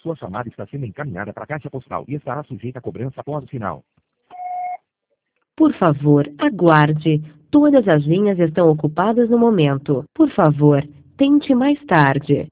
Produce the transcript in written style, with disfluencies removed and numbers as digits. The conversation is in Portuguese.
Sua chamada está sendo encaminhada para a caixa postal e estará sujeita a cobrança após o sinal. Por favor, aguarde. Todas as linhas estão ocupadas no momento. Por favor, tente mais tarde.